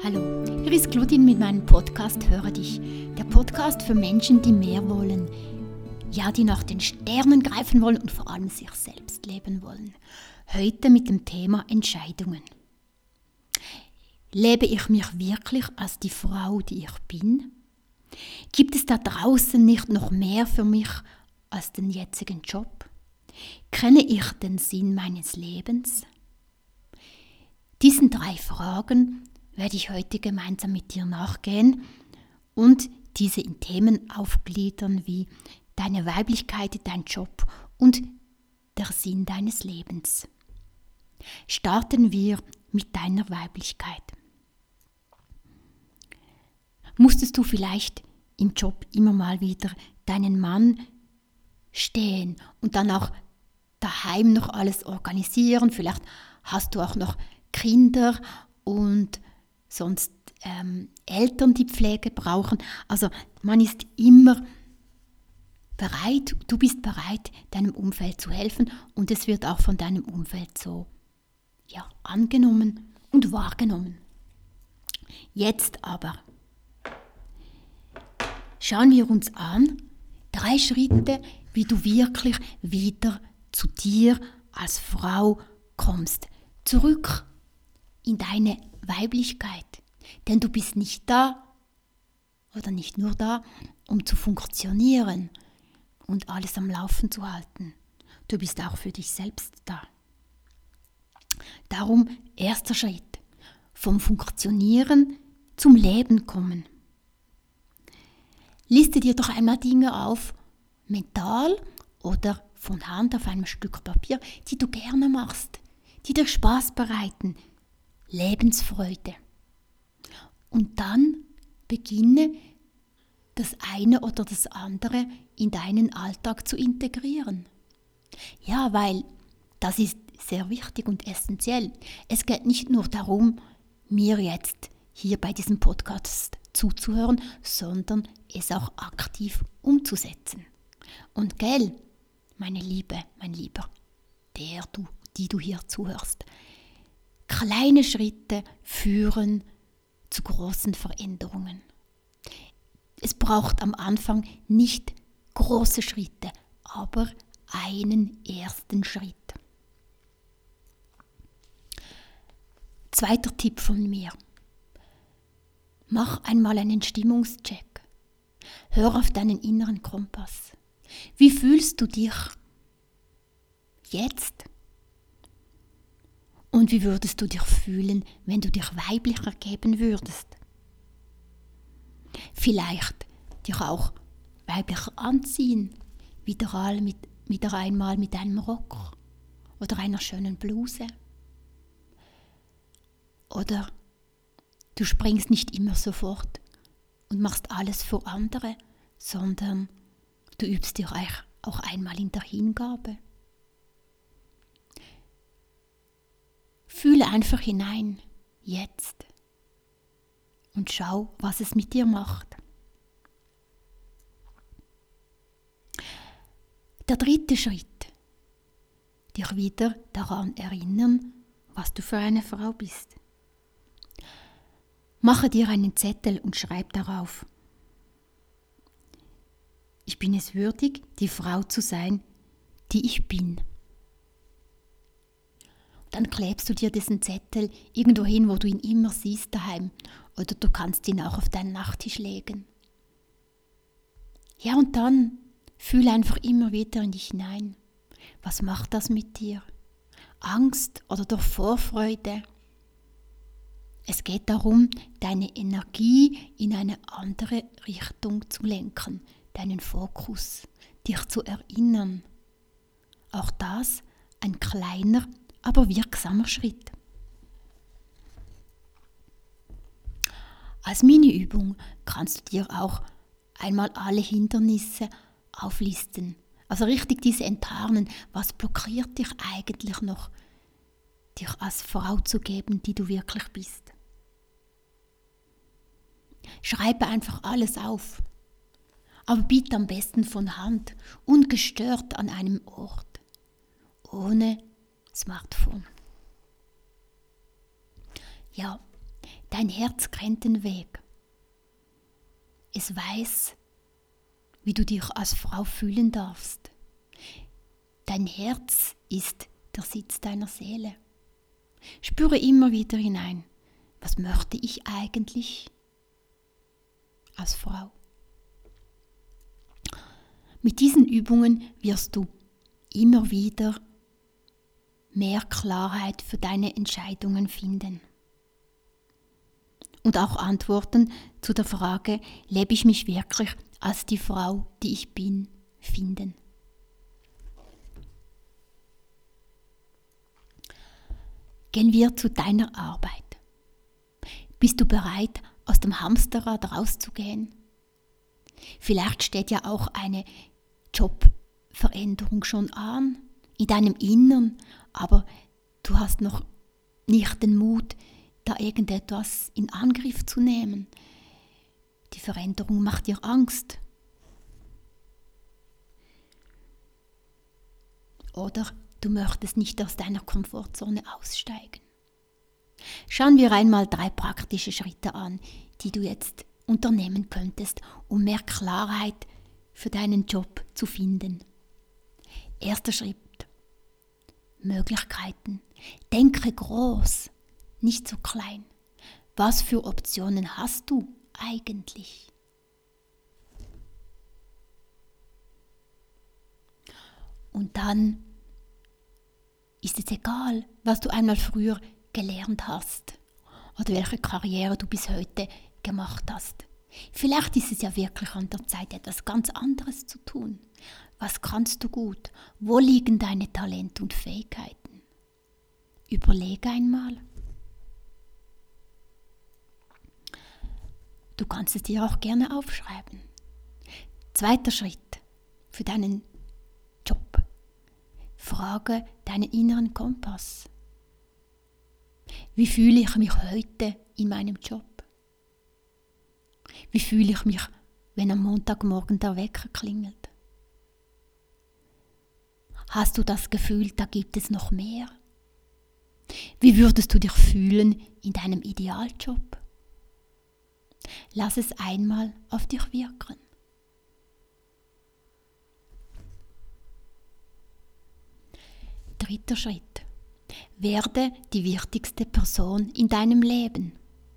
Hallo, hier ist Claudine mit meinem Podcast Höre dich. Der Podcast für Menschen, die mehr wollen. Ja, die nach den Sternen greifen wollen und vor allem sich selbst leben wollen. Heute mit dem Thema Entscheidungen. Lebe ich mich wirklich als die Frau, die ich bin? Gibt es da draußen nicht noch mehr für mich als den jetzigen Job? Kenne ich den Sinn meines Lebens? Diesen 3 Fragen werde ich heute gemeinsam mit dir nachgehen und diese in Themen aufgliedern wie deine Weiblichkeit, dein Job und der Sinn deines Lebens. Starten wir mit deiner Weiblichkeit. Musstest du vielleicht im Job immer mal wieder deinen Mann stehen und dann auch daheim noch alles organisieren? Vielleicht hast du auch noch Kinder und sonst Eltern, die Pflege brauchen. Also man ist immer bereit, du bist bereit, deinem Umfeld zu helfen und es wird auch von deinem Umfeld so angenommen und wahrgenommen. Jetzt aber schauen wir uns an 3 Schritte, wie du wirklich wieder zu dir als Frau kommst. Zurück in deine Weiblichkeit. Denn du bist nicht da oder nicht nur da, um zu funktionieren und alles am Laufen zu halten. Du bist auch für dich selbst da. Darum erster Schritt. Vom Funktionieren zum Leben kommen. Liste dir doch einmal Dinge auf, mental oder von Hand auf einem Stück Papier, die du gerne machst, die dir Spaß bereiten, Lebensfreude. Und dann beginne das eine oder das andere in deinen Alltag zu integrieren. Ja, weil das ist sehr wichtig und essentiell. Es geht nicht nur darum, mir jetzt hier bei diesem Podcast zuzuhören, sondern es auch aktiv umzusetzen. Und gell, meine Liebe, mein Lieber, die du hier zuhörst, kleine Schritte führen zu großen Veränderungen. Es braucht am Anfang nicht große Schritte, aber einen ersten Schritt. Zweiter Tipp von mir. Mach einmal einen Stimmungscheck. Hör auf deinen inneren Kompass. Wie fühlst du dich jetzt? Und wie würdest du dich fühlen, wenn du dich weiblicher geben würdest? Vielleicht dich auch weiblicher anziehen, wieder einmal mit einem Rock oder einer schönen Bluse. Oder du springst nicht immer sofort und machst alles für andere, sondern du übst dich auch einmal in der Hingabe. Fühle einfach hinein, jetzt, und schau, was es mit dir macht. Der 3. Schritt, dich wieder daran erinnern, was du für eine Frau bist. Mache dir einen Zettel und schreib darauf: Ich bin es würdig, die Frau zu sein, die ich bin. Dann klebst du dir diesen Zettel irgendwo hin, wo du ihn immer siehst daheim. Oder du kannst ihn auch auf deinen Nachttisch legen. Ja, und dann fühle einfach immer wieder in dich hinein. Was macht das mit dir? Angst oder doch Vorfreude? Es geht darum, deine Energie in eine andere Richtung zu lenken, deinen Fokus, dich zu erinnern. Auch das ein kleiner, aber wirksamer Schritt. Als Mini-Übung kannst du dir auch einmal alle Hindernisse auflisten. Also richtig diese enttarnen, was blockiert dich eigentlich noch, dich als Frau zu geben, die du wirklich bist. Schreibe einfach alles auf, aber bitte am besten von Hand, ungestört an einem Ort, ohne Smartphone. Ja, Dein Herz kennt den Weg. Es weiß, wie du dich als Frau fühlen darfst. Dein Herz ist der Sitz deiner Seele. Spüre immer wieder hinein, was möchte ich eigentlich als Frau? Mit diesen Übungen wirst du immer wieder mehr Klarheit für deine Entscheidungen finden. Und auch Antworten zu der Frage, lebe ich mich wirklich als die Frau, die ich bin, finden. Gehen wir zu deiner Arbeit. Bist du bereit, aus dem Hamsterrad rauszugehen? Vielleicht steht ja auch eine Jobveränderung schon an, in deinem Innern, aber du hast noch nicht den Mut, da irgendetwas in Angriff zu nehmen. Die Veränderung macht dir Angst. Oder du möchtest nicht aus deiner Komfortzone aussteigen. Schauen wir einmal 3 praktische Schritte an, die du jetzt unternehmen könntest, um mehr Klarheit für deinen Job zu finden. Erster Schritt. Möglichkeiten. Denke groß, nicht so klein. Was für Optionen hast du eigentlich? Und dann ist es egal, was du einmal früher gelernt hast oder welche Karriere du bis heute gemacht hast. Vielleicht ist es ja wirklich an der Zeit, etwas ganz anderes zu tun. Was kannst du gut? Wo liegen deine Talente und Fähigkeiten? Überlege einmal. Du kannst es dir auch gerne aufschreiben. Zweiter Schritt für deinen Job. Frage deinen inneren Kompass. Wie fühle ich mich heute in meinem Job? Wie fühle ich mich, wenn am Montagmorgen der Wecker klingelt? Hast du das Gefühl, da gibt es noch mehr? Wie würdest du dich fühlen in deinem Idealjob? Lass es einmal auf dich wirken. Dritter Schritt. Werde die wichtigste Person in deinem Leben.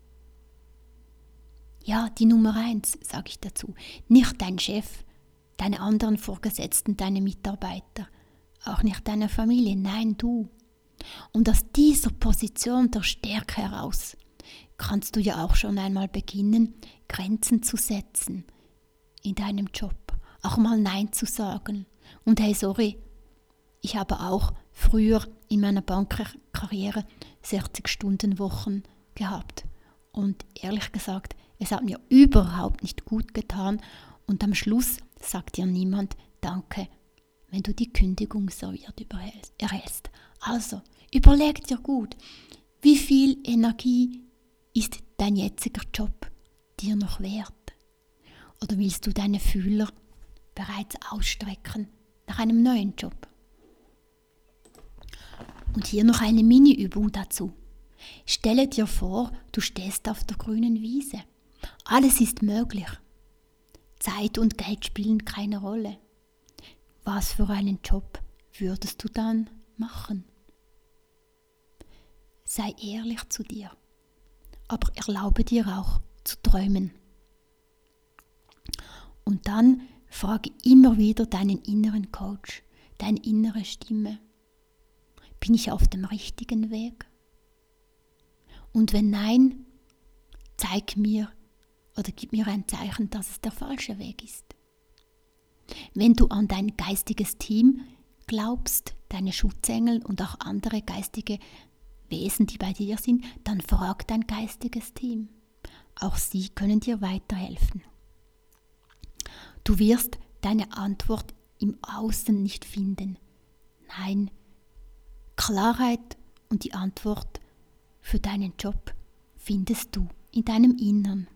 Ja, die Nummer 1, sage ich dazu. Nicht dein Chef, deine anderen Vorgesetzten, deine Mitarbeiter, auch nicht deine Familie, nein, du. Und aus dieser Position der Stärke heraus kannst du ja auch schon einmal beginnen, Grenzen zu setzen in deinem Job. Auch mal Nein zu sagen. Und hey, sorry, ich habe auch früher in meiner Bankkarriere 60-Stunden-Wochen gehabt. Und ehrlich gesagt, es hat mir überhaupt nicht gut getan. Und am Schluss sagt dir niemand Danke, wenn du die Kündigung serviert erhältst. Also, überleg dir gut, wie viel Energie ist dein jetziger Job dir noch wert? Oder willst du deine Fühler bereits ausstrecken nach einem neuen Job? Und hier noch eine Mini-Übung dazu. Stelle dir vor, du stehst auf der grünen Wiese. Alles ist möglich. Zeit und Geld spielen keine Rolle. Was für einen Job würdest du dann machen? Sei ehrlich zu dir, aber erlaube dir auch zu träumen. Und dann frage immer wieder deinen inneren Coach, deine innere Stimme. Bin ich auf dem richtigen Weg? Und wenn nein, zeig mir oder gib mir ein Zeichen, dass es der falsche Weg ist. Wenn du an dein geistiges Team glaubst, deine Schutzengel und auch andere geistige Wesen, die bei dir sind, dann frag dein geistiges Team. Auch sie können dir weiterhelfen. Du wirst deine Antwort im Außen nicht finden. Nein, Klarheit und die Antwort für deinen Job findest du in deinem Innern.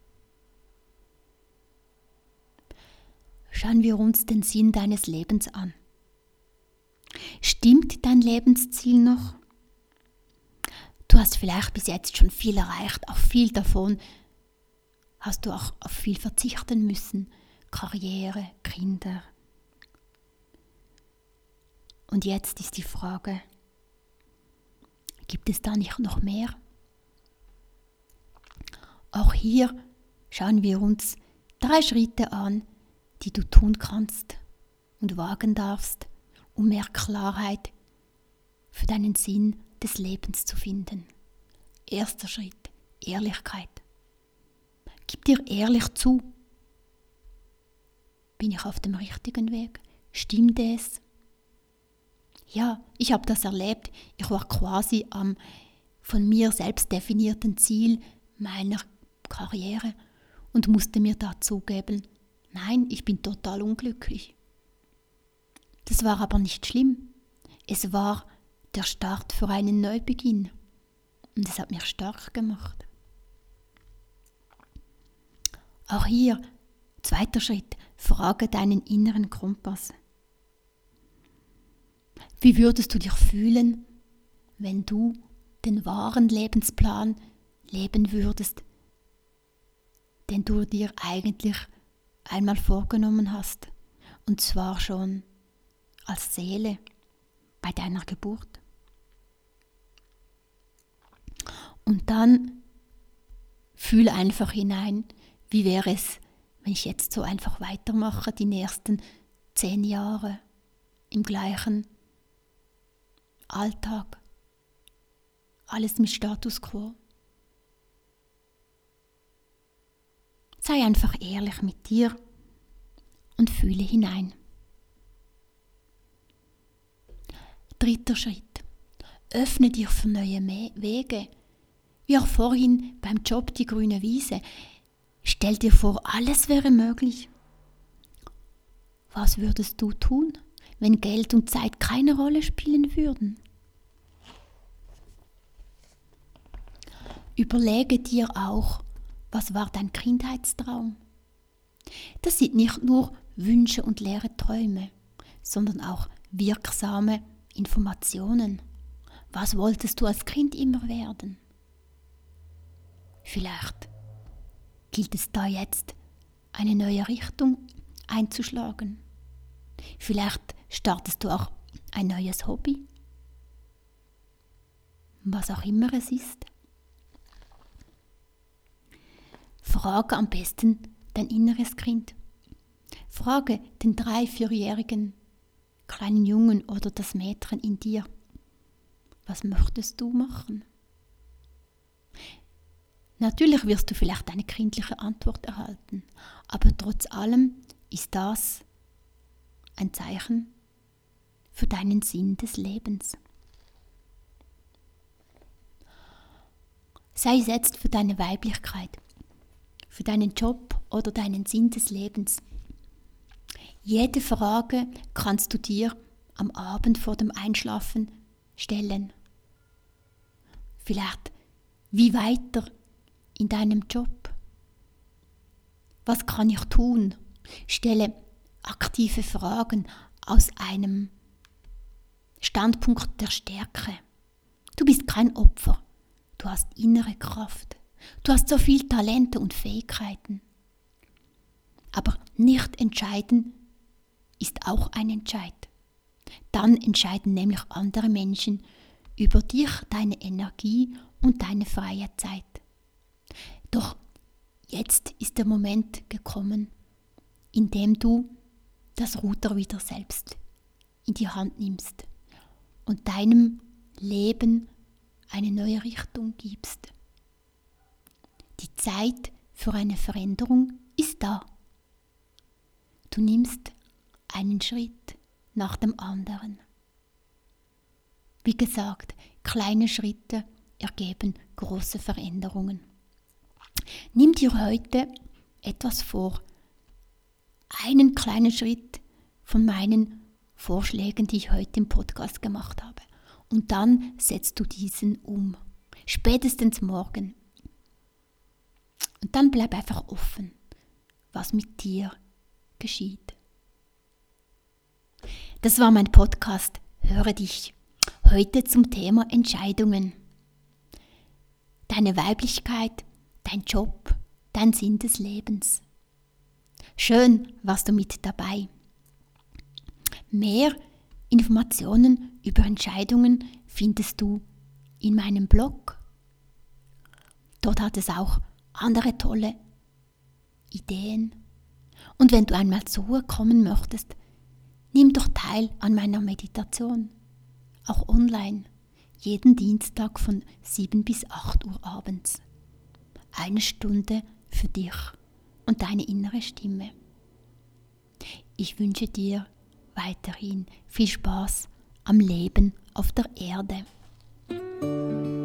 Schauen wir uns den Sinn deines Lebens an. Stimmt dein Lebensziel noch? Du hast vielleicht bis jetzt schon viel erreicht, auch viel davon hast du auch auf viel verzichten müssen. Karriere, Kinder. Und jetzt ist die Frage, gibt es da nicht noch mehr? Auch hier schauen wir uns 3 Schritte an, die du tun kannst und wagen darfst, um mehr Klarheit für deinen Sinn des Lebens zu finden. Erster Schritt, Ehrlichkeit. Gib dir ehrlich zu. Bin ich auf dem richtigen Weg? Stimmt es? Ja, ich habe das erlebt. Ich war quasi am von mir selbst definierten Ziel meiner Karriere und musste mir da zugeben, nein, ich bin total unglücklich. Das war aber nicht schlimm. Es war der Start für einen Neubeginn. Und es hat mich stark gemacht. Auch hier, zweiter Schritt, frage deinen inneren Kompass. Wie würdest du dich fühlen, wenn du den wahren Lebensplan leben würdest, den du dir eigentlich einmal vorgenommen hast, und zwar schon als Seele bei deiner Geburt? Und dann fühl einfach hinein, wie wäre es, wenn ich jetzt so einfach weitermache, die nächsten 10 Jahre im gleichen Alltag, alles mit Status quo. Sei einfach ehrlich mit dir und fühle hinein. Dritter Schritt. Öffne dich für neue Wege. Wie auch vorhin beim Job die grüne Wiese. Stell dir vor, alles wäre möglich. Was würdest du tun, wenn Geld und Zeit keine Rolle spielen würden? Überlege dir auch, was war dein Kindheitstraum? Das sind nicht nur Wünsche und leere Träume, sondern auch wirksame Informationen. Was wolltest du als Kind immer werden? Vielleicht gilt es da jetzt, eine neue Richtung einzuschlagen. Vielleicht startest du auch ein neues Hobby. Was auch immer es ist. Frage am besten dein inneres Kind. Frage den 3-4-jährigen kleinen Jungen oder das Mädchen in dir. Was möchtest du machen? Natürlich wirst du vielleicht eine kindliche Antwort erhalten, aber trotz allem ist das ein Zeichen für deinen Sinn des Lebens. Sei es jetzt für deine Weiblichkeit, für deinen Job oder deinen Sinn des Lebens. Jede Frage kannst du dir am Abend vor dem Einschlafen stellen. Vielleicht, wie weiter in deinem Job? Was kann ich tun? Stelle aktive Fragen aus einem Standpunkt der Stärke. Du bist kein Opfer. Du hast innere Kraft. Du hast so viel Talente und Fähigkeiten. Aber nicht entscheiden ist auch ein Entscheid. Dann entscheiden nämlich andere Menschen über dich, deine Energie und deine freie Zeit. Doch jetzt ist der Moment gekommen, in dem du das Ruder wieder selbst in die Hand nimmst und deinem Leben eine neue Richtung gibst. Die Zeit für eine Veränderung ist da. Du nimmst einen Schritt nach dem anderen. Wie gesagt, kleine Schritte ergeben große Veränderungen. Nimm dir heute etwas vor. Einen kleinen Schritt von meinen Vorschlägen, die ich heute im Podcast gemacht habe. Und dann setzt du diesen um. Spätestens morgen. Und dann bleib einfach offen, was mit dir geschieht. Das war mein Podcast. Höre dich. Heute zum Thema Entscheidungen. deine Weiblichkeit, dein Job, dein Sinn des Lebens. Schön warst du mit dabei. Mehr Informationen über Entscheidungen findest du in meinem Blog. Dort hat es auch andere tolle Ideen. Und wenn du einmal zur Ruhe kommen möchtest, nimm doch teil an meiner Meditation. Auch online, jeden Dienstag von 7 bis 8 Uhr abends. 1 Stunde für dich und deine innere Stimme. Ich wünsche dir weiterhin viel Spaß am Leben auf der Erde.